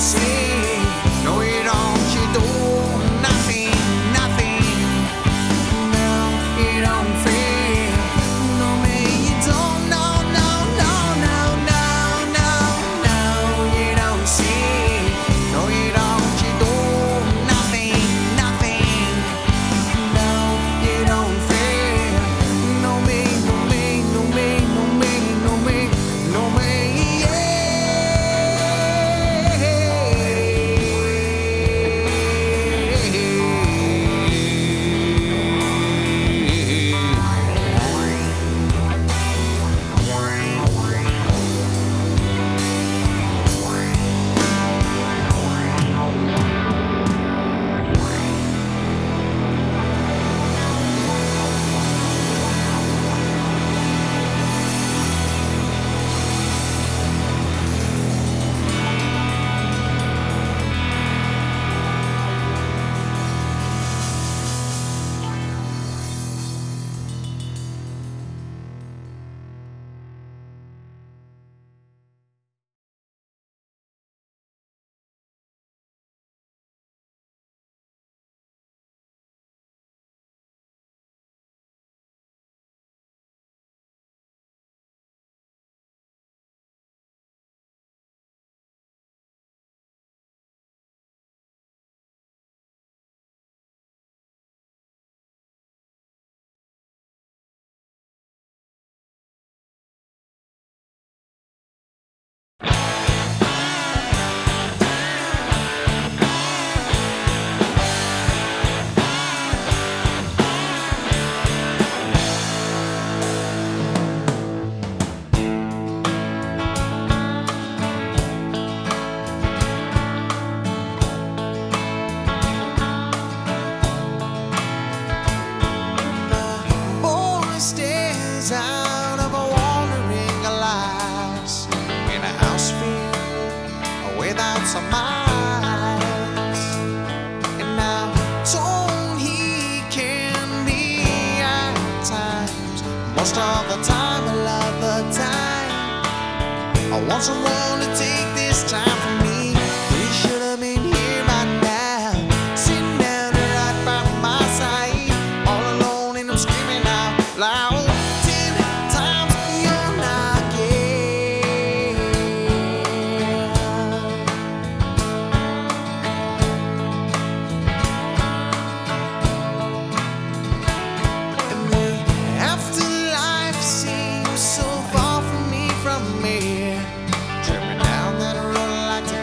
Some miles, and how torn he can be at times. Most of the time, a lot of the time, I want someone to take this time from me. We should have been here by now, sitting down right by my side, all alone, and I'm screaming out loud. 10 times you're not here. Afterlife seems so far from me, tripping down that road like to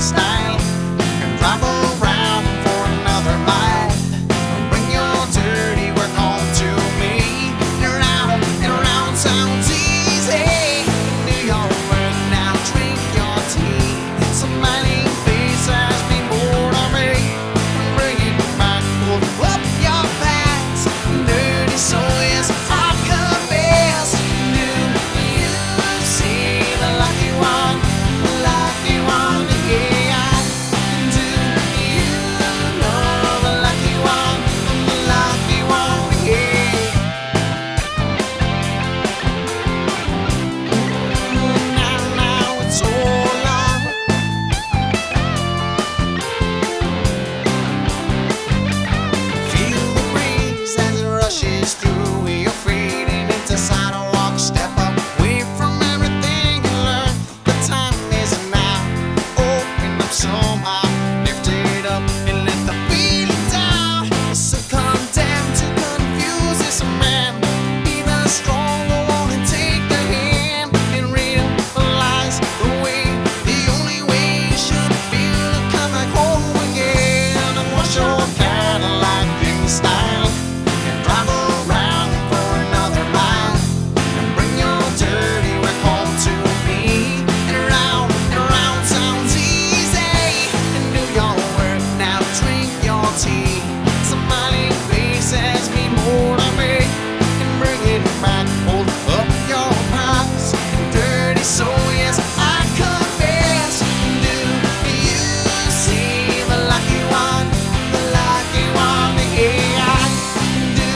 style and drive around for another bite. Bring your dirty work home to me. And around sounds easy. Do your work now, drink your tea. Smiling face has been born on me. Bring it back, pull up your pants. Dirty soul is I confess. Do you see the lucky one? Lucky one, yeah. Do you know the lucky one? The lucky one, yeah. Now it's all on. Feel the breeze as it rushes through your feet and into sidewalk. Step away from everything you learned. The time is now. Open up somehow, lift it up and let the feeling down. So condemned to confuse this man. Be the stronger one and take the hand and realize the way, the only way you should feel to come back home again. And wash your Cadillac in style and drive around for another mile. And bring your dirty work home to me. And around sounds easy. And do your work now, drink your tea. Smiling faces mean more to me. And bring it back, hold up your prize. Dirty soul, yes, I confess. Do you see the lucky one? The lucky one, yeah. Do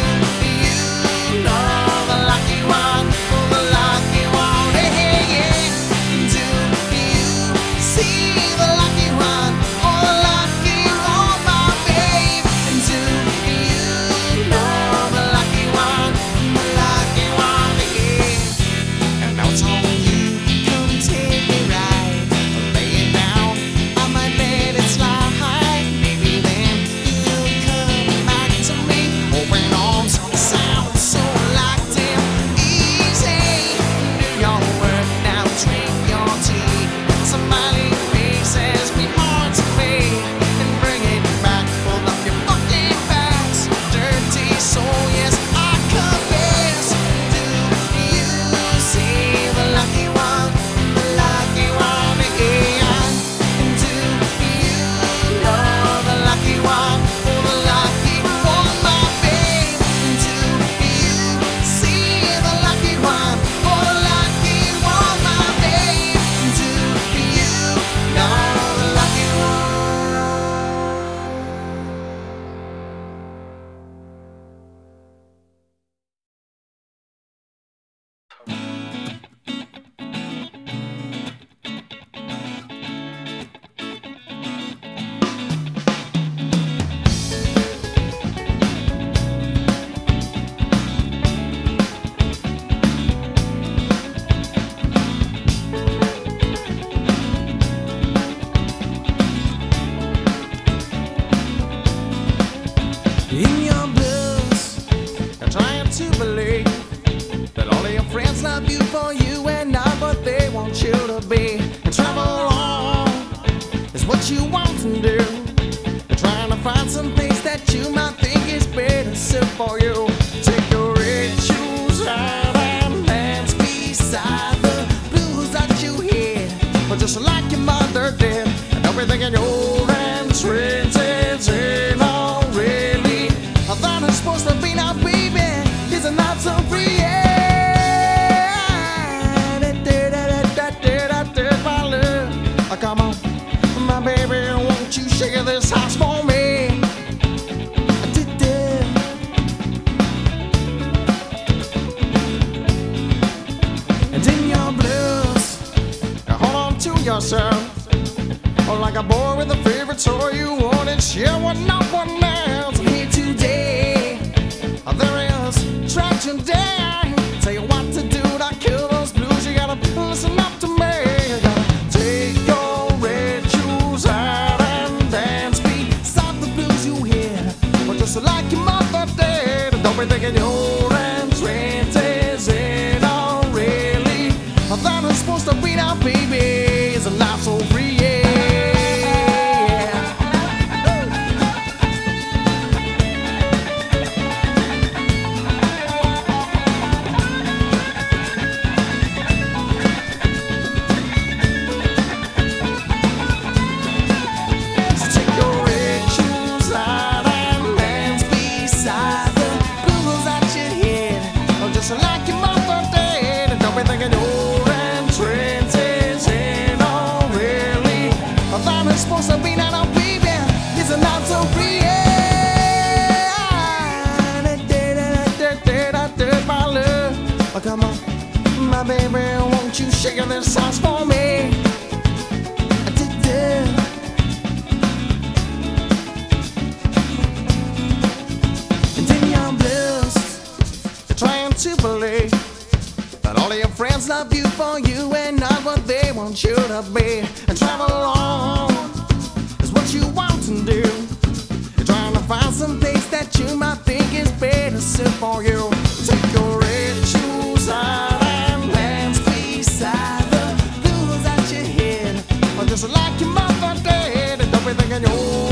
you know the lucky one? The lucky one, yeah. Do you see the lucky one? Oh, the lucky one, my babe. Do you know the lucky one? The lucky one, yeah. And now it's on you, come take me right. Lay it down, I might let it slide. Maybe then you'll come back to me. Open arms, sound so like damn easy. Do your work now, drink your tea. Smiling faces mean more to me. And bring it back, pull up your fucking pants. Dirty soul, yes, I confess. Do you see the lucky one? The lucky one, yeah. Do you know the lucky one? Oh, the lucky one, my babe. Do you see the lucky one? Oh, the lucky one, my babe. Do you know the lucky one? In your blues, you're trying to believe that all of your friends love you for you and not what they want you to be. And travel on is what you want to do. You're trying to find some place that you might think is better suited for you. Take your red shoes out and dance beside the blues that you hear. But just like your mother did, and everything in your hands ain't all really. That is supposed to be now, baby, is not so free. My love, come on, my baby, won't you shake this house for me? And in your blues, you hold on to yourself, or like a boy with a favorite toy you want and share with no one else. Here today, there is tragedy. Tell you what to do to kill those blues. You gotta listen up to me. You gotta take your red shoes out and dance beside the blues you hear. But just like your mother did, don't be thinking your entrance isn't all really. That is supposed to be now, baby, is not so free. Yeah. be not a baby. It's not so free. My love, oh, come on, my baby, won't you shake this house for me? And in your blues, you're trying to believe that all of your friends love you for you and not what they want you to be. And travel along is what you want to do. You're trying to find some place that you might think is better suited for you. Take your red shoes out and dance beside the blues that you hid. Or just like your mother did, and don't be thinking you're